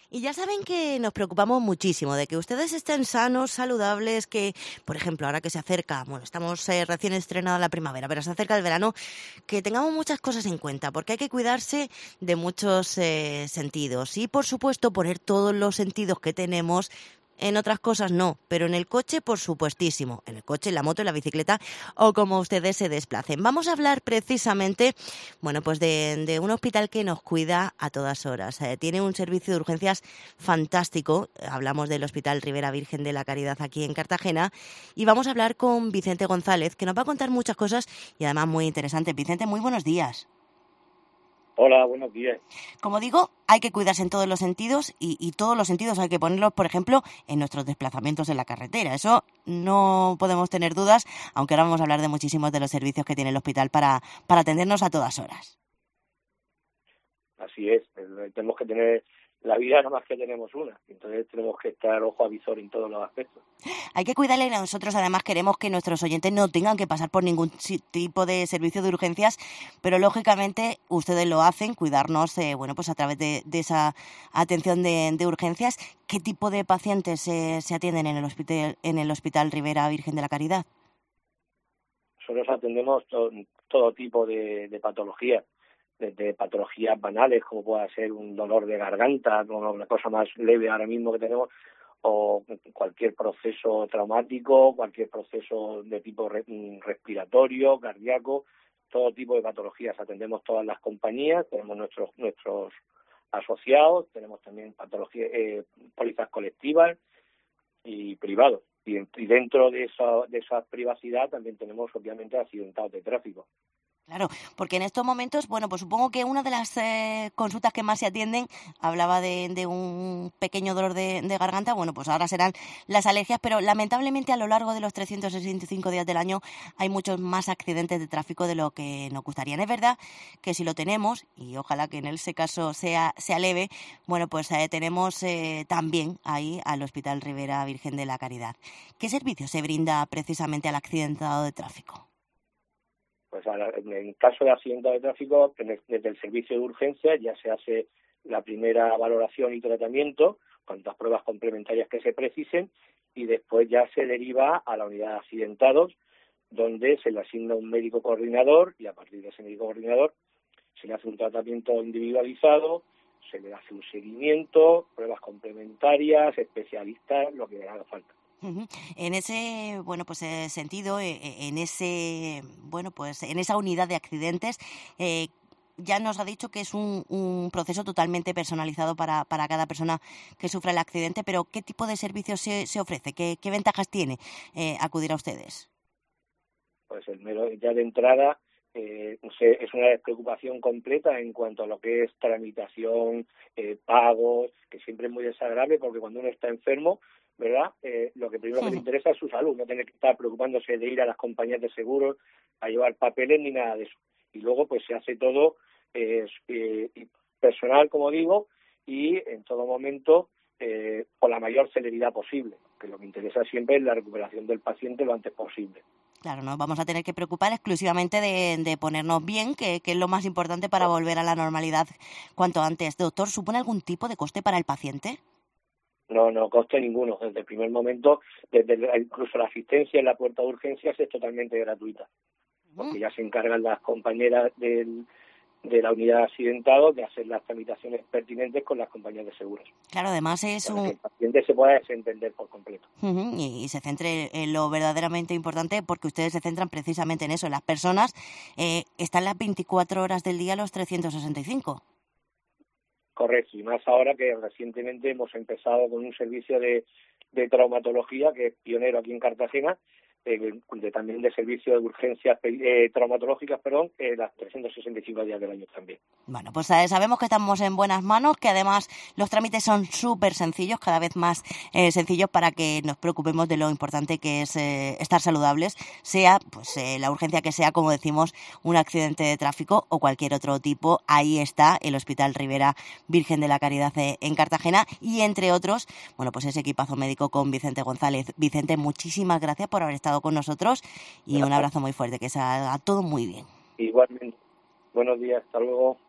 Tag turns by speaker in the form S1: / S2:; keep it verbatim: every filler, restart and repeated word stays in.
S1: Y ya saben que nos preocupamos muchísimo de que ustedes estén sanos, saludables, que, por ejemplo, ahora que se acerca, bueno, estamos eh, recién estrenada la primavera, pero se acerca el verano, que tengamos muchas cosas en cuenta, porque hay que cuidarse de muchos eh, sentidos. Y, por supuesto, poner todos los sentidos que tenemos. En otras cosas no, pero en el coche, por supuestísimo. En el coche, en la moto, en la bicicleta o como ustedes se desplacen. Vamos a hablar precisamente, bueno, pues de, de un hospital que nos cuida a todas horas. Eh, tiene un servicio de urgencias fantástico. Hablamos del Hospital Ribera Virgen de la Caridad aquí en Cartagena. Y vamos a hablar con Vicente González, que nos va a contar muchas cosas y además muy interesantes. Vicente, muy buenos días.
S2: Hola, buenos días.
S1: Como digo, hay que cuidarse en todos los sentidos y, y todos los sentidos hay que ponerlos, por ejemplo, en nuestros desplazamientos en la carretera. Eso no podemos tener dudas, aunque ahora vamos a hablar de muchísimos de los servicios que tiene el hospital para, para atendernos a todas horas.
S2: Así es, tenemos que tener la vida, nada más que tenemos una, entonces tenemos que estar ojo a visor en todos los aspectos.
S1: Hay que cuidarle y nosotros además queremos que nuestros oyentes no tengan que pasar por ningún tipo de servicio de urgencias, pero lógicamente ustedes lo hacen, cuidarnos eh, bueno, pues a través de, de esa atención de, de urgencias. ¿Qué tipo de pacientes eh, se atienden en el hospital, en el Hospital Ribera Virgen de la Caridad?
S2: Nosotros atendemos to, todo tipo de, de patologías, desde patologías banales, como pueda ser un dolor de garganta, como una cosa más leve ahora mismo que tenemos, o cualquier proceso traumático, cualquier proceso de tipo re, respiratorio, cardíaco, todo tipo de patologías. Atendemos todas las compañías, tenemos nuestros nuestros asociados, tenemos también patologías, eh, pólizas colectivas y privados. Y, y dentro de esa, de esa privacidad también tenemos, obviamente, accidentados de tráfico.
S1: Claro, porque en estos momentos, bueno, pues supongo que una de las eh, consultas que más se atienden, hablaba de, de un pequeño dolor de, de garganta, bueno, pues ahora serán las alergias, pero lamentablemente a lo largo de los trescientos sesenta y cinco días del año hay muchos más accidentes de tráfico de lo que nos gustarían. Es verdad que si lo tenemos, y ojalá que en ese caso sea, sea leve, bueno, pues eh, tenemos eh, también ahí al Hospital Ribera Virgen de la Caridad. ¿Qué servicio se brinda precisamente al accidentado de tráfico?
S2: Pues ahora, en caso de accidente de tráfico, desde el servicio de urgencia ya se hace la primera valoración y tratamiento, con las pruebas complementarias que se precisen, y después ya se deriva a la unidad de accidentados, donde se le asigna un médico coordinador, y a partir de ese médico coordinador se le hace un tratamiento individualizado, se le hace un seguimiento, pruebas complementarias, especialistas, lo que haga falta.
S1: Uh-huh. En ese, bueno, pues eh, sentido, eh, en ese, bueno, pues en esa unidad de accidentes, eh, ya nos ha dicho que es un, un proceso totalmente personalizado para, para cada persona que sufra el accidente, pero ¿qué tipo de servicios se, se ofrece? ¿Qué, qué ventajas tiene eh, acudir a ustedes?
S2: Pues el mero, ya de entrada eh, es una despreocupación completa en cuanto a lo que es tramitación, eh, pagos, que siempre es muy desagradable porque cuando uno está enfermo, ¿verdad? Eh, lo que primero que le interesa es su salud, no tener que estar preocupándose de ir a las compañías de seguros a llevar papeles ni nada de eso. Y luego pues se hace todo eh, eh, personal, como digo, y en todo momento eh, con la mayor celeridad posible, que lo que interesa siempre es la recuperación del paciente lo antes posible.
S1: Claro, nos vamos a tener que preocupar exclusivamente de, de ponernos bien, que, que es lo más importante para volver a la normalidad cuanto antes. Doctor, ¿supone algún tipo de coste para el paciente?
S2: No, no coste ninguno. Desde el primer momento, desde el, incluso la asistencia en la puerta de urgencias es totalmente gratuita, porque ya se encargan las compañeras del, de la unidad de accidentados de hacer las tramitaciones pertinentes con las compañías de seguros.
S1: Claro, además es
S2: para
S1: un...
S2: que el paciente se pueda desentender por completo.
S1: Uh-huh, y, y se centre en lo verdaderamente importante, porque ustedes se centran precisamente en eso. Las personas eh, están las veinticuatro horas del día, los trescientos sesenta y cinco.
S2: Correcto, y más ahora que recientemente hemos empezado con un servicio de, de traumatología que es pionero aquí en Cartagena, eh, de, también de servicio de urgencias eh, traumatológicas, perdón, eh, las trescientos sesenta y cinco días del año también.
S1: Bueno, pues eh, sabemos que estamos en buenas manos, que además los trámites son súper sencillos, cada vez más eh, sencillos para que nos preocupemos de lo importante que es eh, estar saludables, sea pues eh, la urgencia que sea, como decimos, un accidente de tráfico o cualquier otro tipo. Ahí está el Hospital Ribera Virgen de la Caridad eh, en Cartagena y entre otros, bueno, pues ese equipazo médico con Vicente González. Vicente, muchísimas gracias por haber estado con nosotros y un abrazo muy fuerte, que salga todo muy bien.
S2: Igualmente. Buenos días, hasta luego.